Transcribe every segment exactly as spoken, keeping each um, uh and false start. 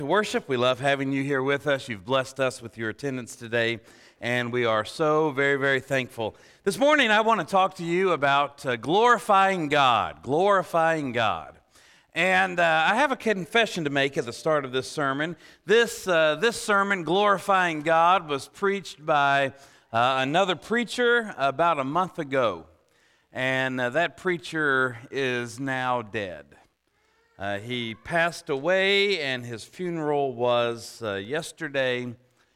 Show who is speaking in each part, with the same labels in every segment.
Speaker 1: To worship, we love having you here with us. You've blessed us with your attendance today, and we are so very, very thankful. This morning, I want to talk to you about uh, glorifying God, glorifying God. And uh, I have a confession to make at the start of this sermon. This, uh, this sermon, Glorifying God, was preached by uh, another preacher about a month ago, and uh, that preacher is now dead. Uh, he passed away, and his funeral was uh, yesterday,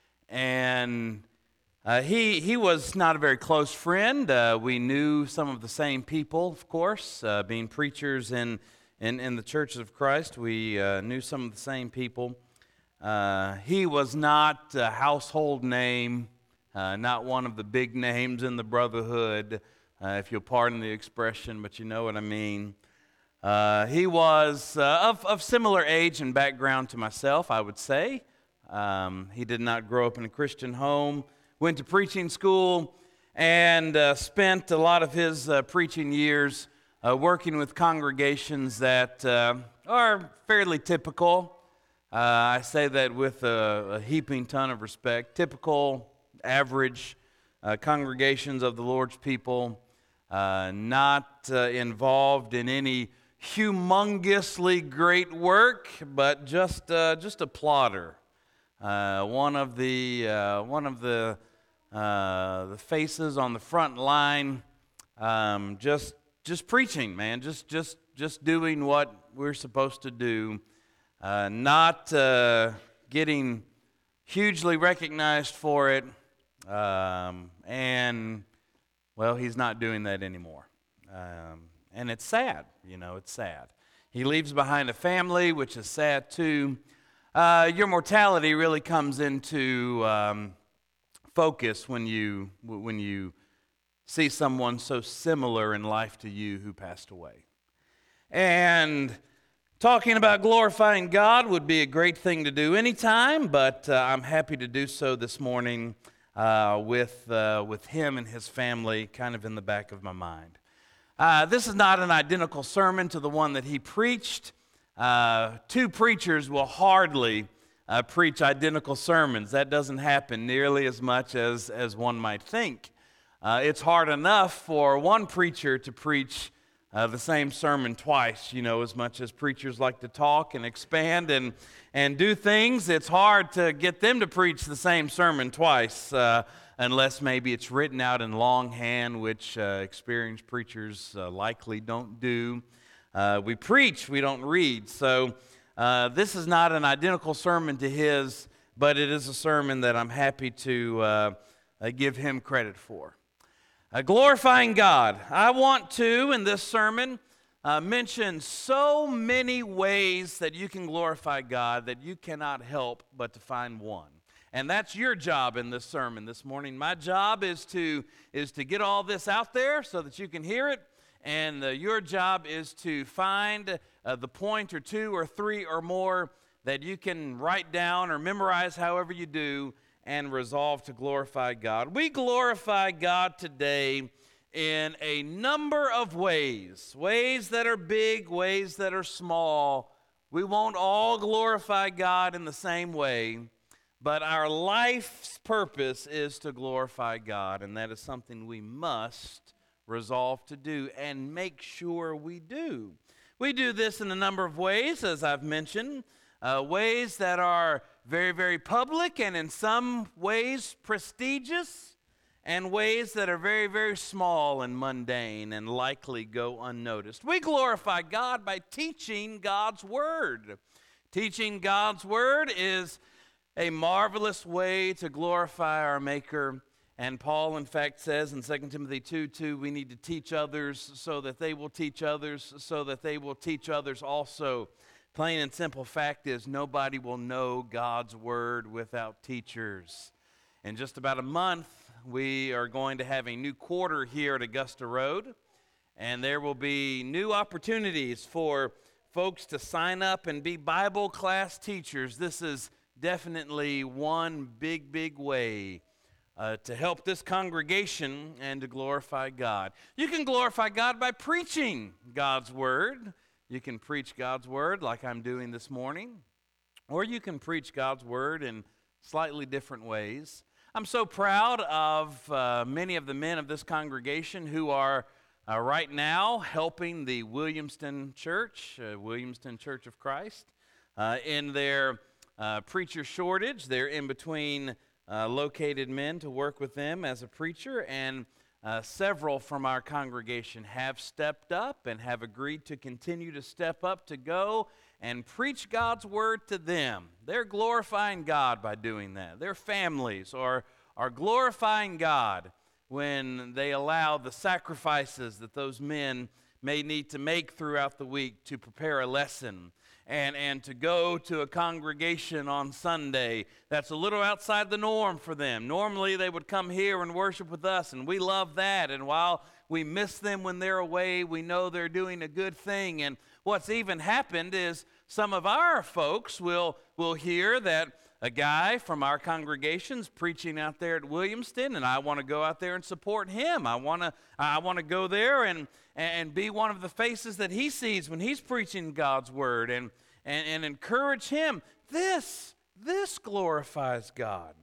Speaker 1: and uh, he he was not a very close friend. Uh, we knew some of the same people, of course, uh, being preachers in, in, in the churches of Christ. We uh, knew some of the same people. Uh, he was not a household name, uh, not one of the big names in the brotherhood, uh, if you'll pardon the expression, but you know what I mean. Uh, he was uh, of, of similar age and background to myself, I would say. Um, he did not grow up in a Christian home, went to preaching school, and uh, spent a lot of his uh, preaching years uh, working with congregations that uh, are fairly typical. Uh, I say that with a, a heaping ton of respect. Typical, average uh, congregations of the Lord's people, uh, not uh, involved in any humongously great work, but just uh, just a plodder. Uh, one of the uh, one of the uh, the faces on the front line, um, just just preaching, man, just just just doing what we're supposed to do, uh, not uh, getting hugely recognized for it, um, and well, he's not doing that anymore. Um, And it's sad, you know, it's sad. He leaves behind a family, which is sad too. Uh, your mortality really comes into um, focus when you when you see someone so similar in life to you who passed away. And talking about glorifying God would be a great thing to do anytime, but uh, I'm happy to do so this morning uh, with uh, with him and his family kind of in the back of my mind. Uh, this is not an identical sermon to the one that he preached. Uh, two preachers will hardly uh, preach identical sermons. That doesn't happen nearly as much as, as one might think. Uh, it's hard enough for one preacher to preach uh, the same sermon twice, you know, as much as preachers like to talk and expand and, and do things. It's hard to get them to preach the same sermon twice. Uh, unless maybe it's written out in longhand, which uh, experienced preachers uh, likely don't do. Uh, we preach, we don't read. So uh, this is not an identical sermon to his, but it is a sermon that I'm happy to uh, uh, give him credit for. Uh, glorifying God. I want to, in this sermon, uh, mention so many ways that you can glorify God that you cannot help but to find one. And that's your job in this sermon this morning. My job is to is to get all this out there so that you can hear it. And uh, your job is to find uh, the point or two or three or more that you can write down or memorize however you do and resolve to glorify God. We glorify God today in a number of ways. Ways that are big, ways that are small. We won't all glorify God in the same way. But our life's purpose is to glorify God, and that is something we must resolve to do and make sure we do. We do this in a number of ways, as I've mentioned, uh, ways that are very, very public and in some ways prestigious, and ways that are very, very small and mundane and likely go unnoticed. We glorify God by teaching God's Word. Teaching God's Word is a marvelous way to glorify our Maker. And Paul, in fact, says in Second Timothy two two, we need to teach others so that they will teach others, so that they will teach others also. Plain and simple fact is nobody will know God's Word without teachers. In just about a month, we are going to have a new quarter here at Augusta Road, and there will be new opportunities for folks to sign up and be Bible class teachers. This is definitely one big, big way uh, to help this congregation and to glorify God. You can glorify God by preaching God's Word. You can preach God's Word like I'm doing this morning. or you can preach God's word in slightly different ways. I'm so proud of uh, many of the men of this congregation who are uh, right now helping the Williamston Church, uh, Williamston Church of Christ, uh, in their uh, preacher shortage. They're in between uh, located men to work with them as a preacher, and uh, several from our congregation have stepped up and have agreed to continue to step up to go and preach God's word to them. They're glorifying God by doing that. Their families are, are glorifying God when they allow the sacrifices that those men may need to make throughout the week to prepare a lesson and, and to go to a congregation on Sunday that's a little outside the norm for them. Normally they would come here and worship with us, and we love that. And while we miss them when they're away, we know they're doing a good thing. And what's even happened is some of our folks will, will hear that a guy from our congregation's preaching out there at Williamston, and I want to go out there and support him. I want to I want to go there and, and be one of the faces that he sees when he's preaching God's word, and, and, and encourage him. This, this glorifies God.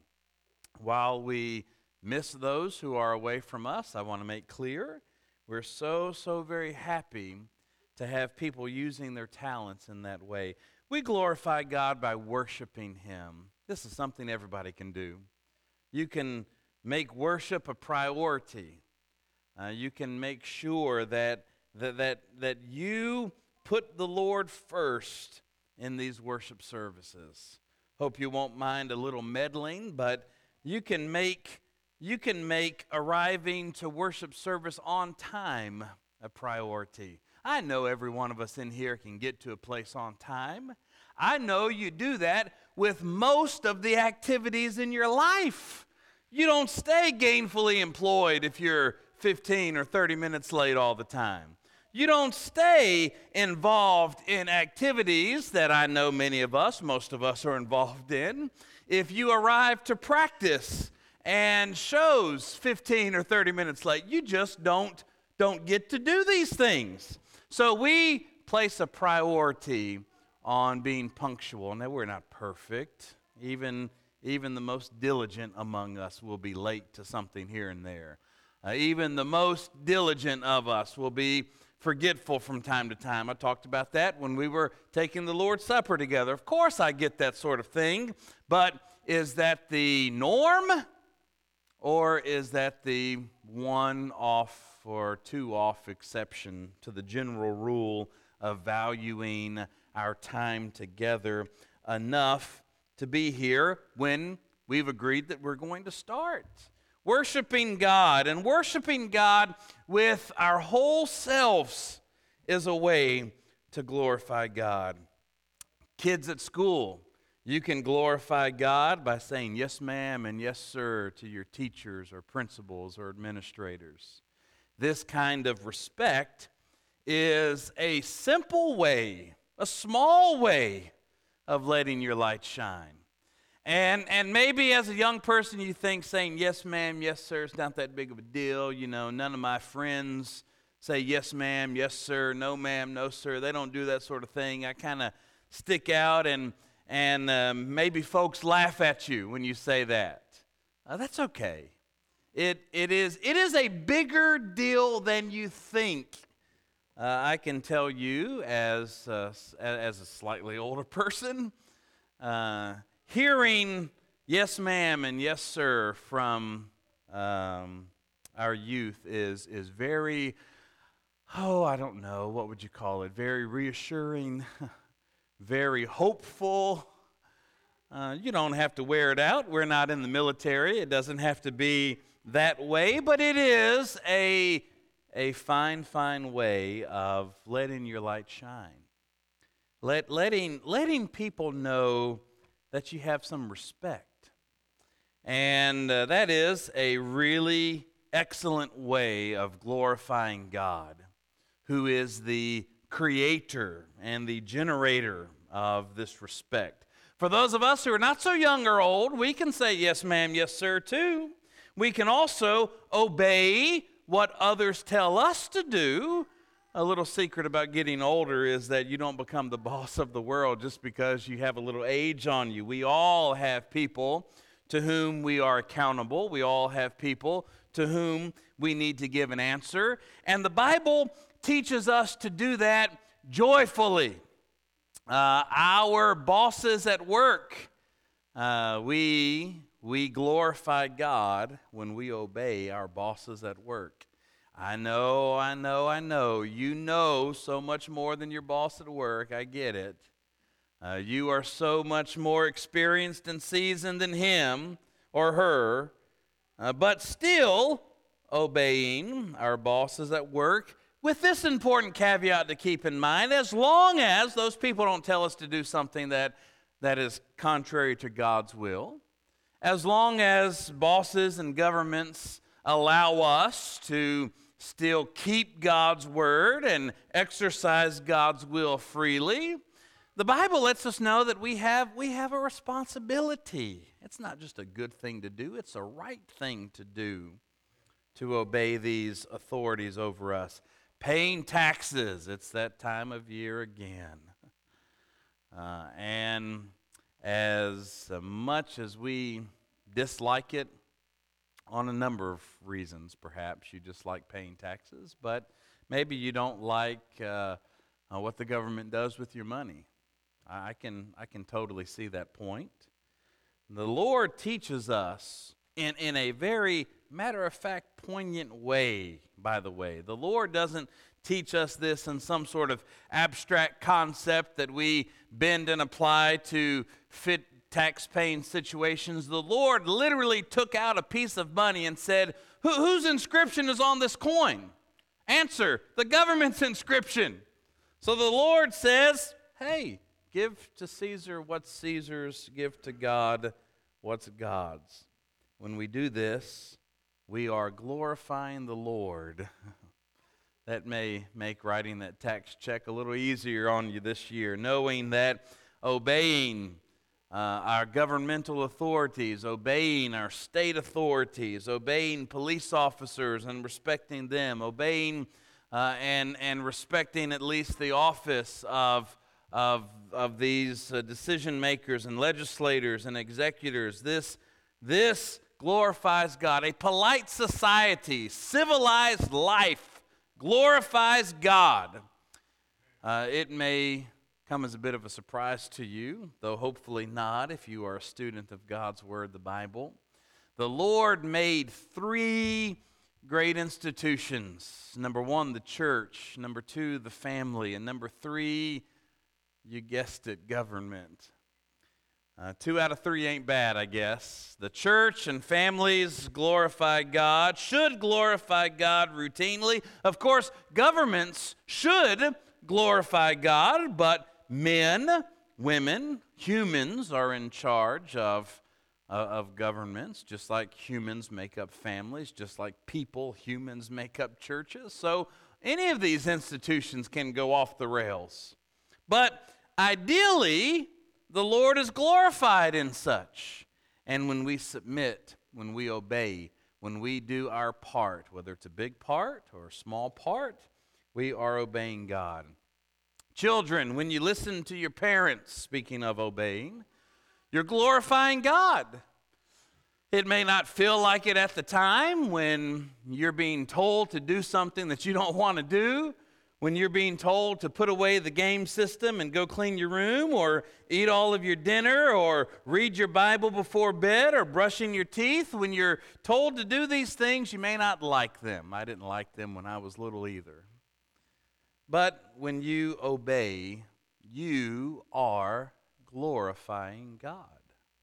Speaker 1: While we miss those who are away from us, I want to make clear, we're so, so very happy to have people using their talents in that way. We glorify God by worshiping Him. This is something everybody can do. You can make worship a priority. Uh, you can make sure that, that, that, that you put the Lord first in these worship services. Hope you won't mind a little meddling, but you can make, you can make arriving to worship service on time a priority. I know every one of us in here can get to a place on time. I know you do that with most of the activities in your life. You don't stay gainfully employed if you're fifteen or thirty minutes late all the time. You don't stay involved in activities that I know many of us, most of us are involved in, if you arrive to practice and shows fifteen or thirty minutes late. You just don't, don't get to do these things. So we place a priority on being punctual. Now, we're not perfect. Even, even the most diligent among us will be late to something here and there. Uh, even the most diligent of us will be forgetful from time to time. I talked about that when we were taking the Lord's Supper together. Of course I get that sort of thing, but is that the norm, or is that the one-off or two-off exception to the general rule of valuing our time together enough to be here when we've agreed that we're going to start? Worshiping God, and worshiping God with our whole selves is a way to glorify God. Kids at school, you can glorify God by saying yes ma'am and yes sir to your teachers or principals or administrators. This kind of respect is a simple way, a small way of letting your light shine. And and maybe as a young person you think saying yes ma'am, yes sir is not that big of a deal. You know, none of my friends say yes ma'am, yes sir, no ma'am, no sir. They don't do that sort of thing. I kind of stick out, and and um, maybe folks laugh at you when you say that. Uh, that's okay. It it is it is a bigger deal than you think. Uh, I can tell you as uh, as a slightly older person, uh, hearing yes ma'am and yes sir from um, our youth is is very, oh, I don't know, what would you call it? Very reassuring, very hopeful. Uh, you don't have to wear it out. We're not in the military. It doesn't have to be that way, but it is a, a fine, fine way of letting your light shine. Let, letting, letting people know that you have some respect. And uh, that is a really excellent way of glorifying God, who is the creator and the generator of this respect. For those of us who are not so young or old, we can say yes ma'am, yes sir too. We can also obey what others tell us to do A little secret about getting older is that you don't become the boss of the world just because you have a little age on you. We all have people to whom we are accountable. We all have people to whom we need to give an answer. And the Bible teaches us to do that joyfully. Uh, our bosses at work, uh, we, we glorify God when we obey our bosses at work. I know, I know, I know. You know so much more than your boss at work. I get it. Uh, you are so much more experienced and seasoned than him or her. Uh, but still obeying our bosses at work with this important caveat to keep in mind: as long as those people don't tell us to do something that, that is contrary to God's will, as long as bosses and governments allow us to still keep God's word and exercise God's will freely, the Bible lets us know that we have, we have a responsibility. It's not just a good thing to do, it's a right thing to do, to obey these authorities over us. Paying taxes, it's that time of year again. Uh, and as much as we dislike it, on a number of reasons, perhaps you just like paying taxes, but maybe you don't like uh, uh, what the government does with your money. I can I can totally see that point. The Lord teaches us in, in a very matter-of-fact, poignant way, by the way. The Lord doesn't teach us this in some sort of abstract concept that we bend and apply to fit tax-paying situations. The Lord literally took out a piece of money and said, Who, whose inscription is on this coin? Answer, the government's inscription. So the Lord says, hey, give to Caesar what's Caesar's, give to God what's God's. When we do this, we are glorifying the Lord. That may make writing that tax check a little easier on you this year, knowing that obeying Uh, our governmental authorities, obeying our state authorities, obeying police officers and respecting them, obeying uh, and and respecting at least the office of of of these uh, decision makers and legislators and executors. This this glorifies God. A polite society, civilized life glorifies God. Uh, it may come as a bit of a surprise to you, though hopefully not if you are a student of God's Word, the Bible. The Lord made three great institutions. Number one, the church. Number two, the family. And number three, you guessed it, government. Uh, two out of three ain't bad, I guess. The church and families glorify God, should glorify God routinely. Of course, governments should glorify God, but men, women, humans are in charge of, uh, of governments, just like humans make up families, just like people, humans make up churches. So any of these institutions can go off the rails. But ideally, the Lord is glorified in such. And when we submit, when we obey, when we do our part, whether it's a big part or a small part, we are obeying God. Children, when you listen to your parents, speaking of obeying, you're glorifying God. It may not feel like it at the time when you're being told to do something that you don't want to do, when you're being told to put away the game system and go clean your room, or eat all of your dinner, or read your Bible before bed, or brushing your teeth. When you're told to do these things, you may not like them. I didn't like them when I was little either. But when you obey, you are glorifying God.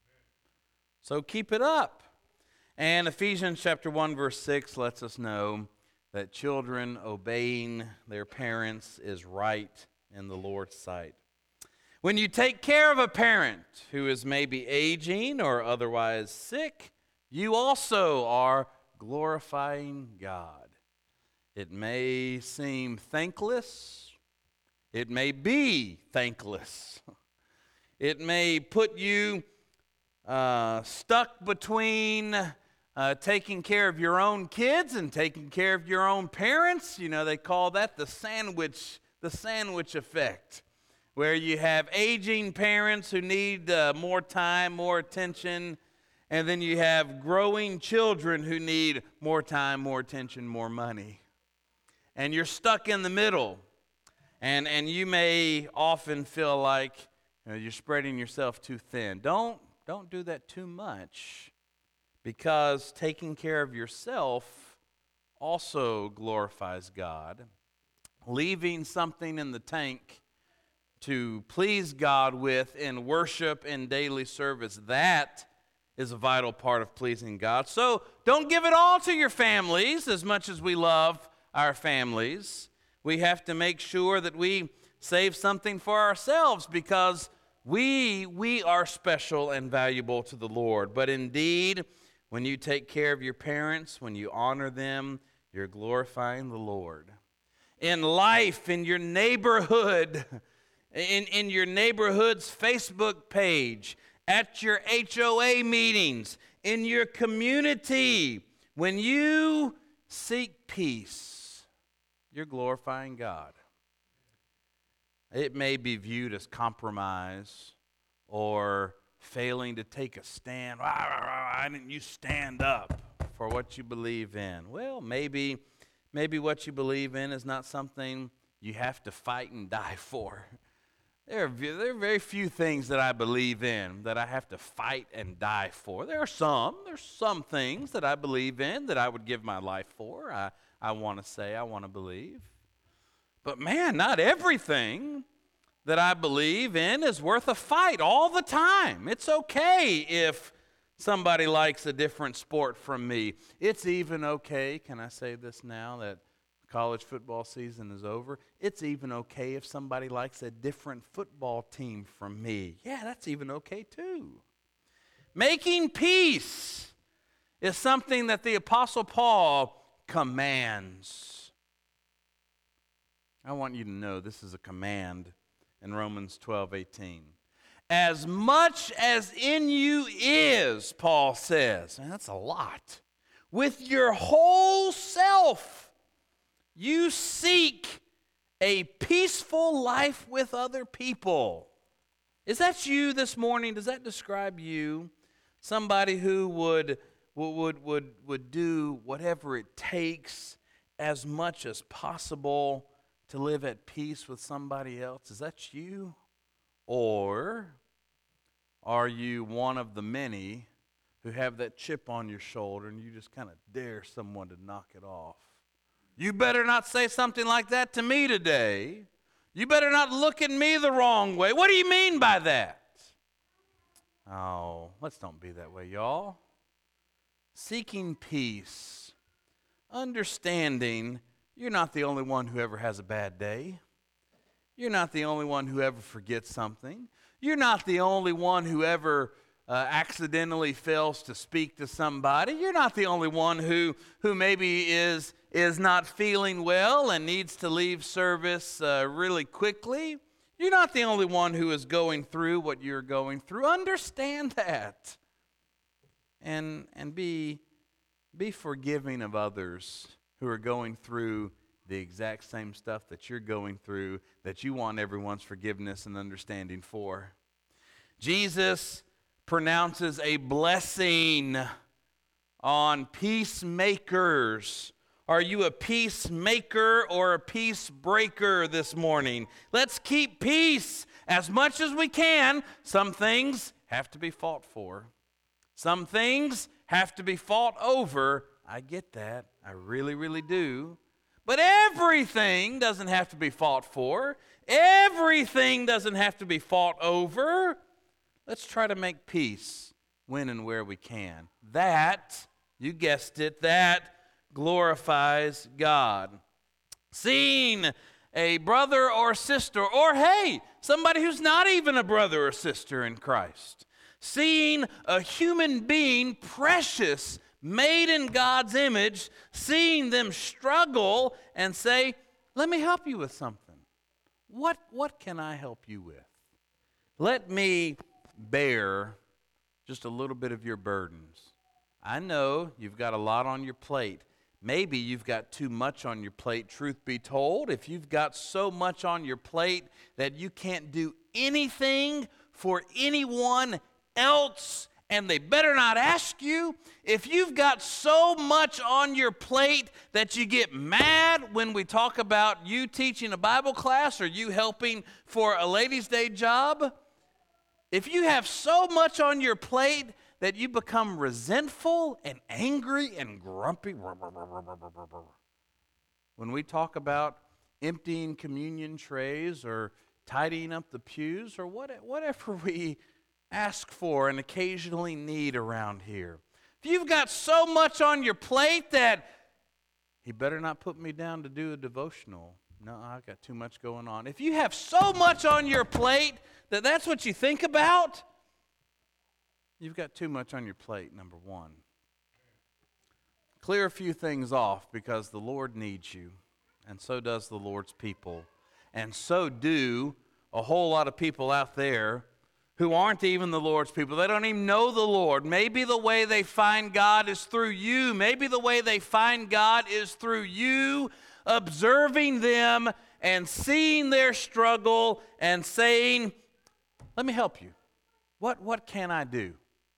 Speaker 1: So keep it up. And Ephesians chapter one, verse six lets us know that children obeying their parents is right in the Lord's sight. When you take care of a parent who is maybe aging or otherwise sick, you also are glorifying God. It may seem thankless. It may be thankless. It may put you uh, stuck between uh, uh, taking care of your own kids and taking care of your own parents. You know, they call that the sandwich, the sandwich effect, where you have aging parents who need uh, more time, more attention, and then you have growing children who need more time, more attention, more money. And you're stuck in the middle. And, and you may often feel like, you know, you're spreading yourself too thin. Don't, don't do that too much, because taking care of yourself also glorifies God. Leaving something in the tank to please God with in worship and daily service, that is a vital part of pleasing God. So don't give it all to your families as much as we love our families. We have to make sure that we save something for ourselves, because we, we are special and valuable to the Lord. But indeed, when you take care of your parents, when you honor them, you're glorifying the Lord. In life, in your neighborhood, in, in your neighborhood's Facebook page, at your H O A meetings, in your community, when you seek peace, you're glorifying God. It may be viewed as compromise or failing to take a stand. Why didn't you stand up for what you believe in? Well, maybe, maybe what you believe in is not something you have to fight and die for. There are, there are very few things that I believe in that I have to fight and die for. There are some. There's some things that I believe in that I would give my life for. I, I want to say, I want to believe. But man, not everything that I believe in is worth a fight all the time. It's okay if somebody likes a different sport from me. It's even okay, can I say this now that college football season is over? It's even okay if somebody likes a different football team from me. Yeah, that's even okay too. Making peace is something that the Apostle Paul commands. I want you to know this is a command in Romans twelve eighteen. As much as in you is, Paul says, and that's a lot, with your whole self, you seek a peaceful life with other people. Is that you this morning? Does that describe you? Somebody who would would would would do whatever it takes as much as possible to live at peace with somebody else? Is that you? Or are you one of the many who have that chip on your shoulder and you just kind of dare someone to knock it off? You better not say something like that to me today. You better not look at me the wrong way. What do you mean by that? Oh, let's don't be that way, y'all. Seeking peace, understanding you're not the only one who ever has a bad day. You're not the only one who ever forgets something. You're not the only one who ever uh, accidentally fails to speak to somebody. You're not the only one who, who maybe is, is not feeling well and needs to leave service uh, really quickly. You're not the only one who is going through what you're going through. Understand that. And, and be, be forgiving of others who are going through the exact same stuff that you're going through, that you want everyone's forgiveness and understanding for. Jesus pronounces a blessing on peacemakers. Are you a peacemaker or a peace breaker this morning? Let's keep peace as much as we can. Some things have to be fought for. Some things have to be fought over. I get that. I really, really do. But everything doesn't have to be fought for. Everything doesn't have to be fought over. Let's try to make peace when and where we can. That, you guessed it, that glorifies God. Seeing a brother or sister, or hey, somebody who's not even a brother or sister in Christ. Seeing a human being precious, made in God's image, seeing them struggle and say, let me help you with something. What, what can I help you with? Let me bear just a little bit of your burdens. I know you've got a lot on your plate. Maybe you've got too much on your plate, truth be told. If you've got so much on your plate that you can't do anything for anyone else, and they better not ask you. If you've got so much on your plate that you get mad when we talk about you teaching a Bible class or you helping for a ladies' day job, if you have so much on your plate that you become resentful and angry and grumpy, when we talk about emptying communion trays or tidying up the pews or whatever we ask for and occasionally need around here. If you've got so much on your plate that he better not put me down to do a devotional. No, I've got too much going on. If you have so much on your plate that that's what you think about, you've got too much on your plate, number one. Clear a few things off because the Lord needs you, and so does the Lord's people. And so do a whole lot of people out there who aren't even the Lord's people. They don't even know the Lord. Maybe the way they find God is through you. Maybe the way they find God is through you observing them and seeing their struggle and saying, let me help you. What, what can I do?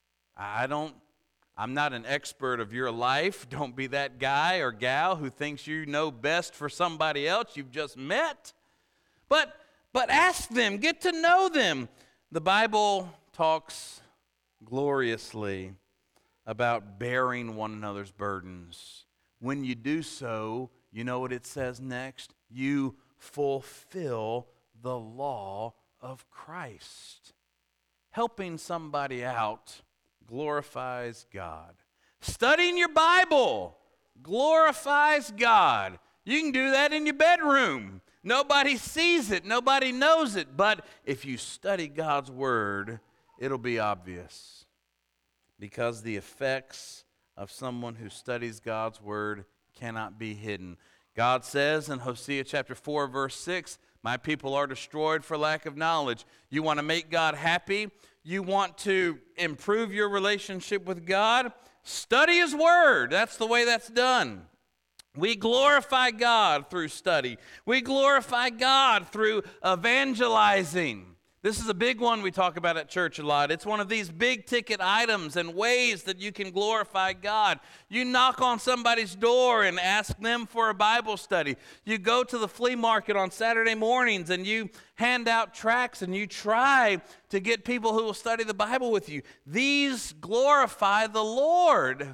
Speaker 1: I don't, I'm not an expert of your life. Don't be that guy or gal who thinks you know best for somebody else you've just met. But, but ask them, get to know them. The Bible talks gloriously about bearing one another's burdens. When you do so, you know what it says next? You fulfill the law of Christ. Helping somebody out glorifies God. Studying your Bible glorifies God. You can do that in your bedroom. Nobody sees it. Nobody knows it. But if you study God's Word, it'll be obvious. Because the effects of someone who studies God's Word cannot be hidden. God says in Hosea chapter four, verse six, my people are destroyed for lack of knowledge. You want to make God happy? You want to improve your relationship with God? Study His Word. That's the way that's done. We glorify God through study. We glorify God through evangelizing. This is a big one we talk about at church a lot. It's one of these big ticket items and ways that you can glorify God. You knock on somebody's door and ask them for a Bible study. You go to the flea market on Saturday mornings and you hand out tracts and you try to get people who will study the Bible with you. These glorify the Lord.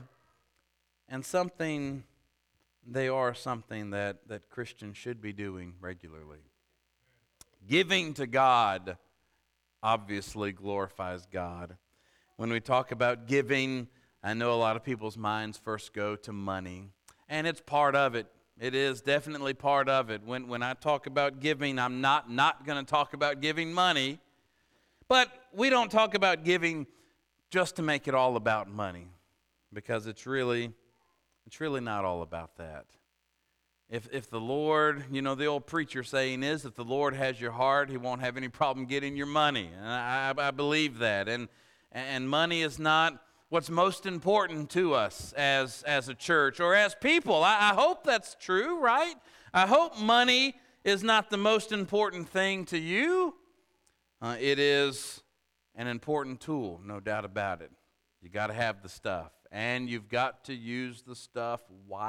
Speaker 1: And something, they are something that, that Christians should be doing regularly. Giving to God obviously glorifies God. When we talk about giving, I know a lot of people's minds first go to money, and it's part of it. It is definitely part of it. When, when I talk about giving, I'm not, not going to talk about giving money, but we don't talk about giving just to make it all about money, because it's really, it's really not all about that. If if the Lord, you know, the old preacher saying is, if the Lord has your heart, He won't have any problem getting your money. And I, I believe that. And and money is not what's most important to us as, as a church or as people. I, I hope that's true, right? I hope money is not the most important thing to you. Uh, it is an important tool, no doubt about it. You got to have the stuff. And you've got to use the stuff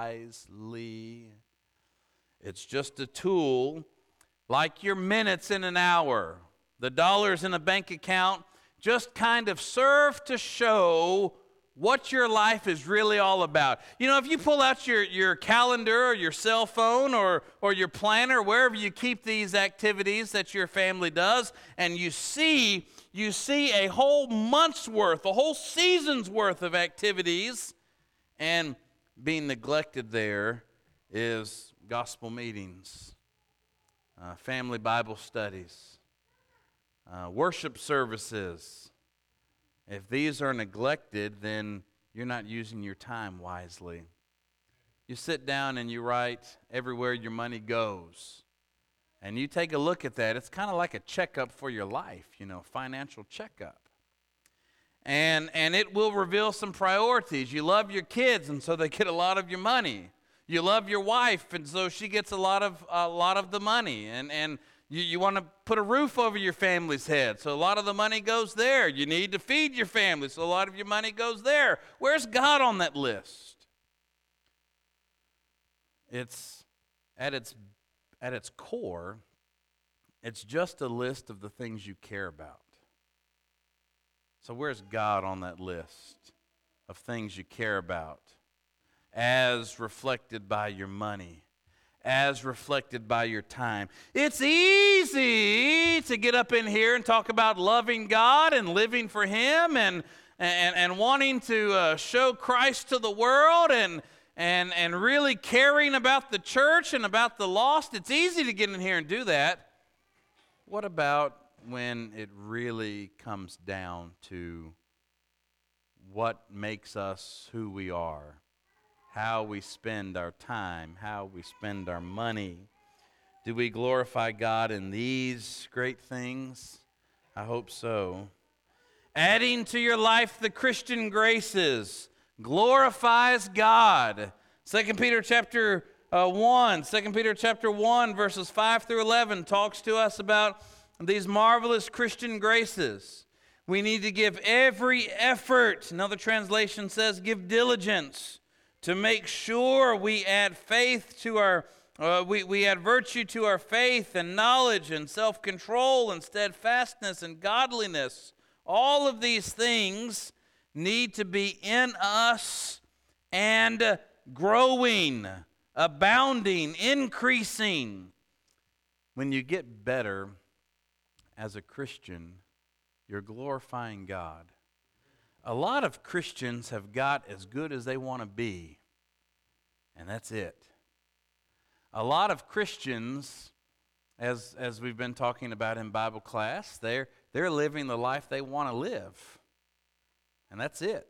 Speaker 1: wisely. It's just a tool, like your minutes in an hour. The dollars in a bank account just kind of serve to show what your life is really all about. You know, if you pull out your, your calendar or your cell phone or, or your planner, wherever you keep these activities that your family does, and you see, you see a whole month's worth, a whole season's worth of activities, and being neglected there is gospel meetings, uh, family Bible studies, uh, worship services. If these are neglected, then you're not using your time wisely. You sit down and you write everywhere your money goes. And you take a look at that. It's kind of like a checkup for your life, you know, financial checkup. And, and it will reveal some priorities. You love your kids, and so they get a lot of your money. You love your wife, and so she gets a lot of a lot of the money. And, and you, you want to put a roof over your family's head, so a lot of the money goes there. You need to feed your family, so a lot of your money goes there. Where's God on that list? It's at its at its core, it's just a list of the things you care about. So where's God on that list of things you care about, as reflected by your money, as reflected by your time? It's easy to get up in here and talk about loving God and living for Him and and, and wanting to uh, show Christ to the world and, and, and really caring about the church and about the lost. It's easy to get in here and do that. What about when it really comes down to what makes us who we are, how we spend our time, how we spend our money? Do we glorify God in these great things? I hope so. Adding to your life the Christian graces glorifies God. Second Peter chapter uh, one, Second Peter chapter one, verses five through eleven talks to us about these marvelous Christian graces. We need to give every effort. Another translation says, give diligence to make sure we add faith to our, uh, we, we add virtue to our faith and knowledge and self-control and steadfastness and godliness. All of these things need to be in us and growing, abounding, increasing. When you get better as a Christian, you're glorifying God. A lot of Christians have got as good as they want to be, and that's it. A lot of Christians, as, as we've been talking about in Bible class, they're, they're living the life they want to live, and that's it.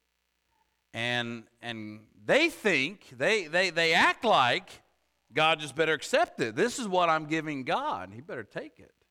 Speaker 1: And, and they think, they, they, they act like God just better accept it. This is what I'm giving God. He better take it.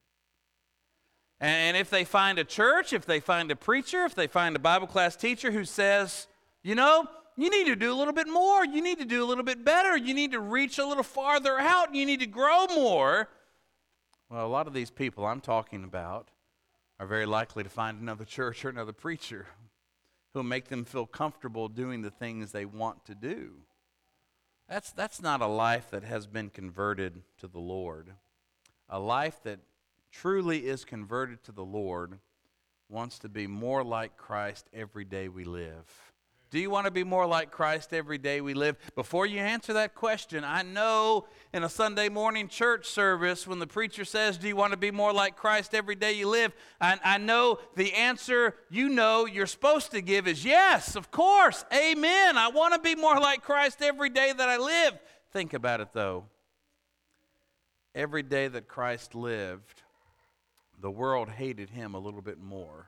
Speaker 1: And if they find a church, if they find a preacher, if they find a Bible class teacher who says, you know, you need to do a little bit more, you need to do a little bit better, you need to reach a little farther out, you need to grow more. Well, a lot of these people I'm talking about are very likely to find another church or another preacher who will make them feel comfortable doing the things they want to do. That's, that's not a life that has been converted to the Lord. A life that truly is converted to the Lord wants to be more like Christ every day we live. Do you want to be more like Christ every day we live? Before you answer that question, I know in a Sunday morning church service when the preacher says, do you want to be more like Christ every day you live? I, I know the answer you know you're supposed to give is yes, of course, amen. I want to be more like Christ every day that I live. Think about it though. Every day that Christ lived, the world hated him a little bit more.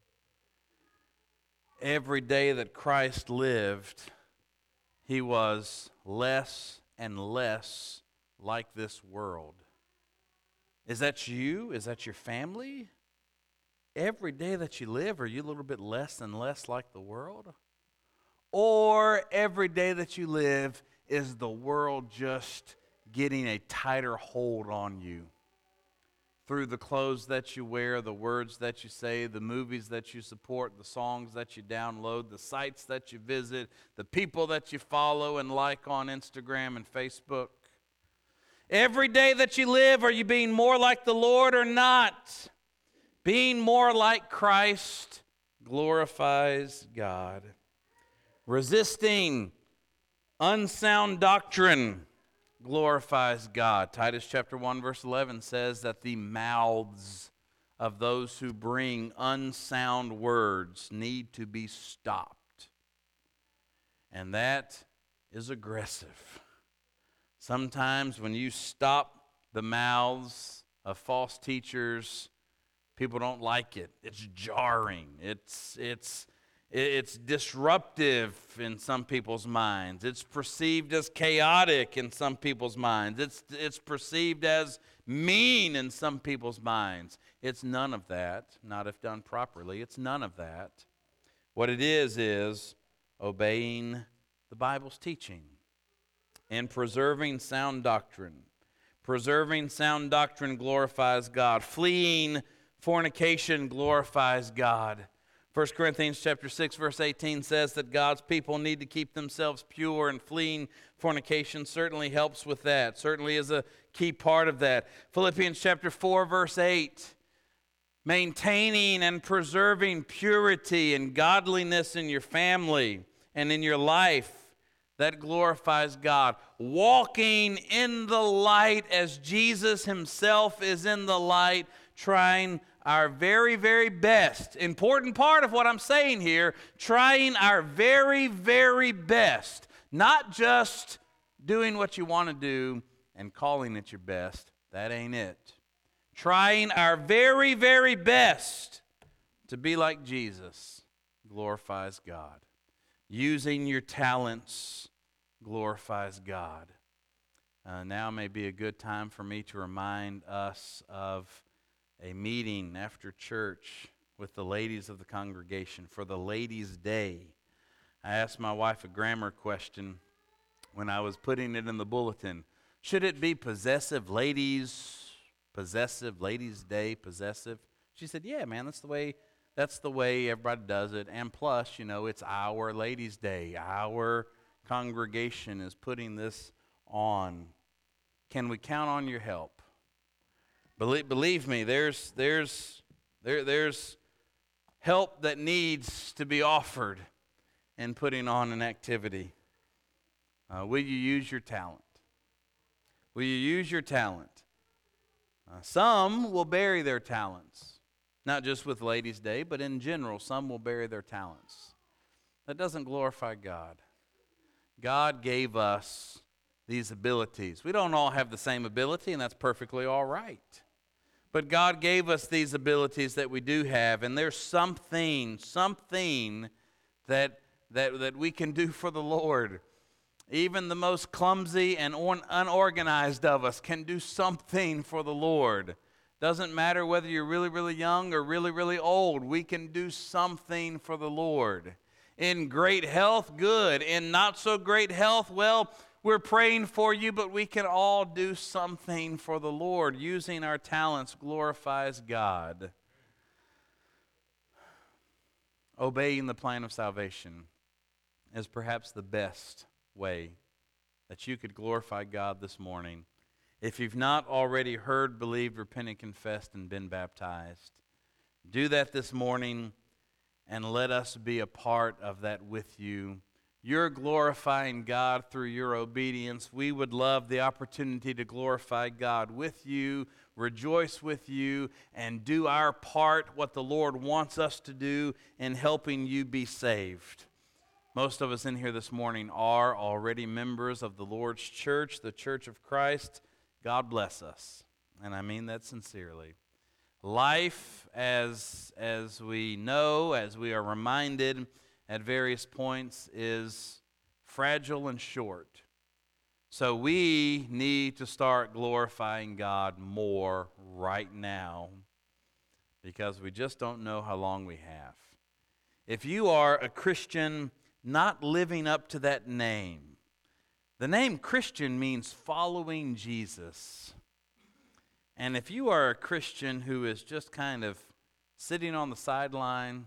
Speaker 1: Every day that Christ lived, he was less and less like this world. Is that you? Is that your family? Every day that you live, are you a little bit less and less like the world? Or every day that you live, is the world just getting a tighter hold on you? Through the clothes that you wear, the words that you say, the movies that you support, the songs that you download, the sites that you visit, the people that you follow and like on Instagram and Facebook. Every day that you live, are you being more like the Lord or not? Being more like Christ glorifies God. Resisting unsound doctrine glorifies God. Titus chapter one verse eleven says that the mouths of those who bring unsound words need to be stopped. And that is aggressive. Sometimes when you stop the mouths of false teachers, people don't like it. It's jarring. It's it's It's disruptive in some people's minds. It's perceived as chaotic in some people's minds. It's, it's perceived as mean in some people's minds. It's none of that, not if done properly. It's none of that. What it is is obeying the Bible's teaching and preserving sound doctrine. Preserving sound doctrine glorifies God. Fleeing fornication glorifies God. First Corinthians chapter six, verse eighteen says that God's people need to keep themselves pure, and fleeing fornication certainly helps with that, certainly is a key part of that. Philippians chapter four, verse eight, maintaining and preserving purity and godliness in your family and in your life, that glorifies God. Walking in the light as Jesus himself is in the light, trying our very, very best. Important part of what I'm saying here, trying our very, very best. Not just doing what you want to do and calling it your best. That ain't it. Trying our very, very best to be like Jesus glorifies God. Using your talents glorifies God. Uh, now may be a good time for me to remind us of a meeting after church with the ladies of the congregation for the Ladies' Day. I asked my wife a grammar question when I was putting it in the bulletin. Should it be possessive ladies, possessive, Ladies' Day, possessive? She said, yeah, man, that's the way that's the way everybody does it. And plus, you know, it's our Ladies' Day. Our congregation is putting this on. Can we count on your help? Believe, believe me, there's there's there there's help that needs to be offered in putting on an activity. Uh, will you use your talent? Will you use your talent? Uh, some will bury their talents, not just with Ladies' Day, but in general, some will bury their talents. That doesn't glorify God. God gave us these abilities. We don't all have the same ability, and that's perfectly all right. But God gave us these abilities that we do have, and there's something, something that that that we can do for the Lord. Even the most clumsy and unorganized of us can do something for the Lord. Doesn't matter whether you're really, really young or really, really old. We can do something for the Lord. In great health, good. In not so great health, well, we're praying for you, but we can all do something for the Lord. Using our talents glorifies God. Obeying the plan of salvation is perhaps the best way that you could glorify God this morning. If you've not already heard, believed, repented, confessed, and been baptized, do that this morning and let us be a part of that with you. You're glorifying God through your obedience. We would love the opportunity to glorify God with you, rejoice with you, and do our part, what the Lord wants us to do in helping you be saved. Most of us in here this morning are already members of the Lord's church, the Church of Christ. God bless us, and I mean that sincerely. Life, as, as we know, as we are reminded at various points, is fragile and short. So we need to start glorifying God more right now because we just don't know how long we have. If you are a Christian not living up to that name, the name Christian means following Jesus. And if you are a Christian who is just kind of sitting on the sideline,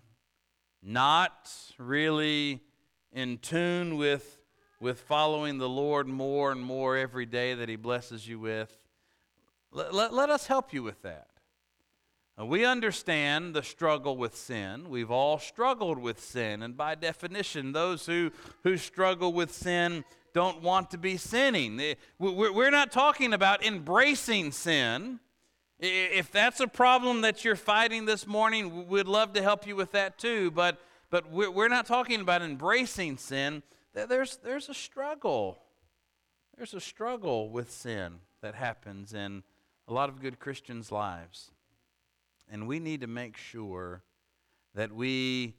Speaker 1: not really in tune with, with following the Lord more and more every day that he blesses you with, let, let, let us help you with that. Uh, we understand the struggle with sin. We've all struggled with sin, and by definition, those who, who struggle with sin don't want to be sinning. We're not talking about embracing sin. If that's a problem that you're fighting this morning, we'd love to help you with that too, but but we're not talking about embracing sin. There's, there's a struggle. There's a struggle with sin that happens in a lot of good Christians' lives. And we need to make sure that we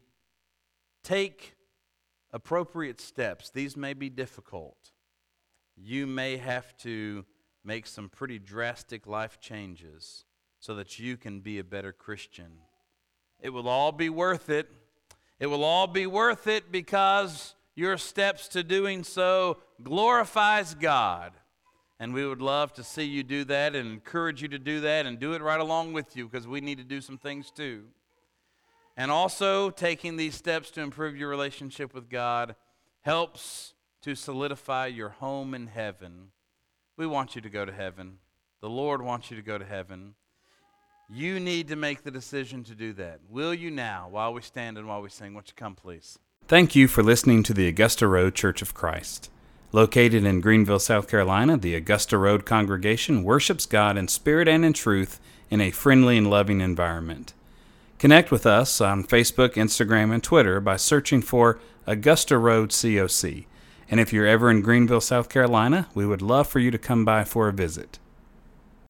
Speaker 1: take appropriate steps. These may be difficult. You may have to make some pretty drastic life changes so that you can be a better Christian. It will all be worth it. It will all be worth it because your steps to doing so glorifies God. And we would love to see you do that and encourage you to do that and do it right along with you, because we need to do some things too. And also, taking these steps to improve your relationship with God helps to solidify your home in heaven. We want you to go to heaven. The Lord wants you to go to heaven. You need to make the decision to do that. Will you now, while we stand and while we sing? Won't you come, please?
Speaker 2: Thank you for listening to the Augusta Road Church of Christ. Located in Greenville, South Carolina, the Augusta Road congregation worships God in spirit and in truth in a friendly and loving environment. Connect with us on Facebook, Instagram, and Twitter by searching for Augusta Road C O C. And if you're ever in Greenville, South Carolina, we would love for you to come by for a visit.